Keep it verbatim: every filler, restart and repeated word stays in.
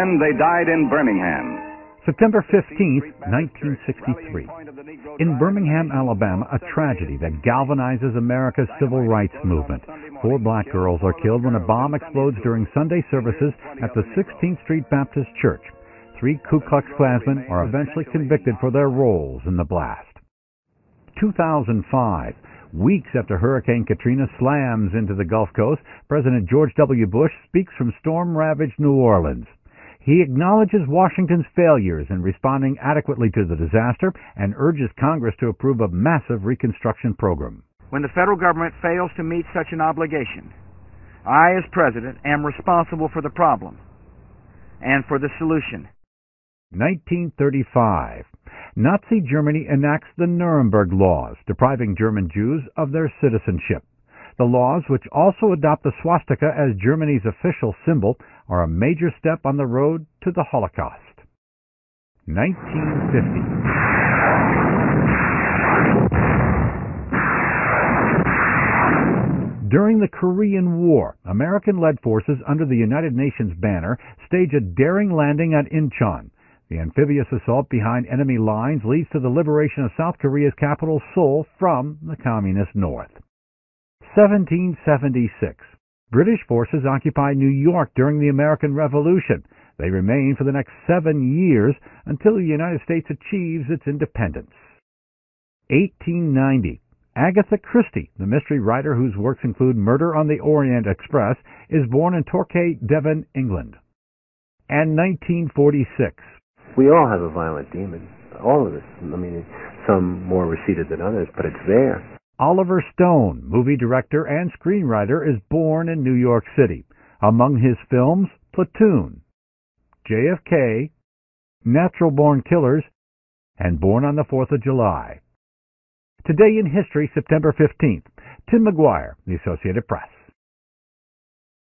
and they died in Birmingham. September fifteenth, nineteen sixty-three. In Birmingham, Alabama, a tragedy that galvanizes America's civil rights movement. Four black girls are killed when a bomb explodes during Sunday services at the sixteenth Street Baptist Church. Three Ku Klux Klansmen are eventually convicted for their roles in the blast. two thousand five. Weeks after Hurricane Katrina slams into the Gulf Coast, President George W. Bush speaks from storm-ravaged New Orleans. He acknowledges Washington's failures in responding adequately to the disaster and urges Congress to approve a massive reconstruction program. When the federal government fails to meet such an obligation, I, as president, am responsible for the problem and for the solution. nineteen thirty-five. Nazi Germany enacts the Nuremberg Laws, depriving German Jews of their citizenship. The laws, which also adopt the swastika as Germany's official symbol, are a major step on the road to the Holocaust. nineteen fifty. During the Korean War, American-led forces under the United Nations banner stage a daring landing at Incheon. The amphibious assault behind enemy lines leads to the liberation of South Korea's capital, Seoul, from the Communist North. seventeen seventy-six. British forces occupy New York during the American Revolution. They remain for the next seven years until the United States achieves its independence. eighteen ninety. Agatha Christie, the mystery writer whose works include Murder on the Orient Express, is born in Torquay, Devon, England. And nineteen forty-six. We all have a violent demon. All of us. I mean, some more receded than others, but it's there. Oliver Stone, movie director and screenwriter, is born in New York City. Among his films, Platoon, J F K, Natural Born Killers, and Born on the Fourth of July. Today in History, September fifteenth. Tim McGuire, The Associated Press.